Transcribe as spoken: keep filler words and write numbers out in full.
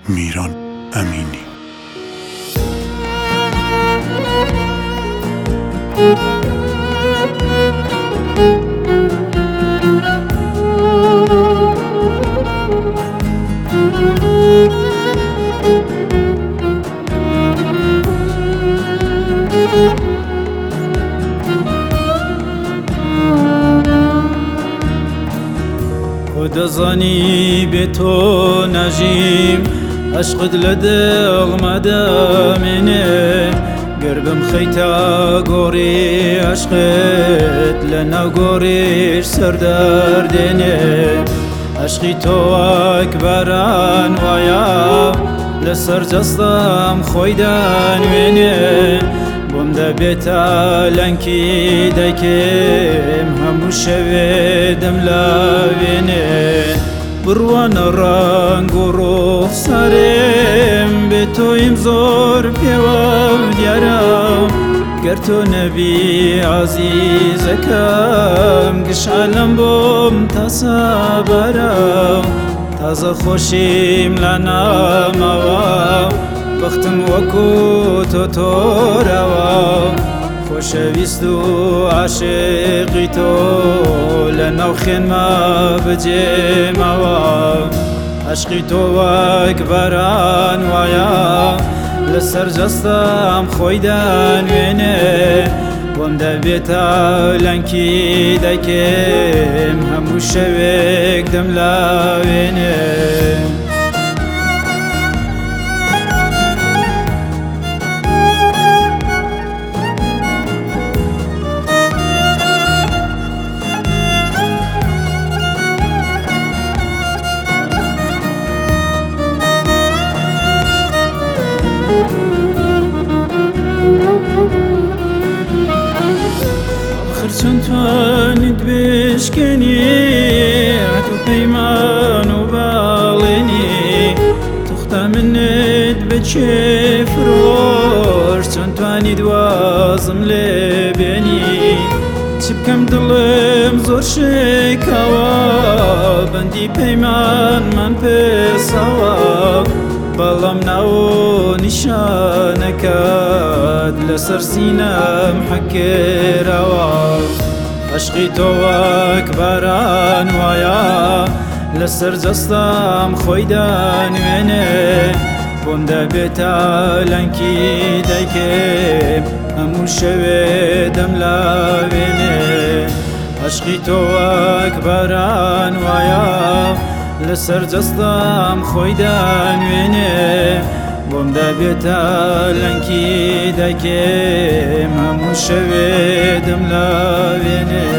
میران امینی. دەزانی بێ تۆ نەژیم عەشقت لە دڵمەدەمێنێ گەر بم خەیتە گۆڕی عەشقت لە ناو گۆڕیش سەردەردێنێ عەشقی تۆ وەک باران وایە لەسەر جەستەم خۆی دانوێنێ بۆم دەبێتە لەنکی دایکێم هەموو شەوێ دەم لاوێنێ بڕوانە ڕەنگ و ڕوخسارێم بێ تۆیم زۆر پێوە دیارە گەر تۆ نەبی عەزیزەکەم گشعەلەم بۆم تاسەبارە تازە خۆشیم لە نامەوە بەختم وەکو تۆ تۆراوە خۆشەویست و عاشقی تۆ لە ناو خوێنمە بجێمەوە عەشقی تۆ وەک باران وایە لەسەر جەستەم خۆی دانوێنێ بۆم دەبێتە لەنکی دایکێم هەموو شەوێک دەم لاوێنێ چۆن توانیت بشکێنی عهد و پەیمان و باڵێنی توختە منت بە چێفرۆش چۆن توانیت وازم لێ بێنی چی بکەم دڵم زۆر شێکاوە بەندی پەیمانمان پێساوە بەڵام ناو نیشانەکەت لەسەر سینەم حەکێراوە عەشقی تۆ وەک باران وایە لەسەر جەستەم خۆی دانوێنێ بۆم دەبێتە لەنکی دایکێم هەموو شەوێ دەم لاوێنێ عەشقی تۆ وەک باران وایە لەسەر جەستەم خۆی دانوێنێ بۆم دەبێتە لەنکی دایکێم هەموو شەوێ دەم لاوێنێ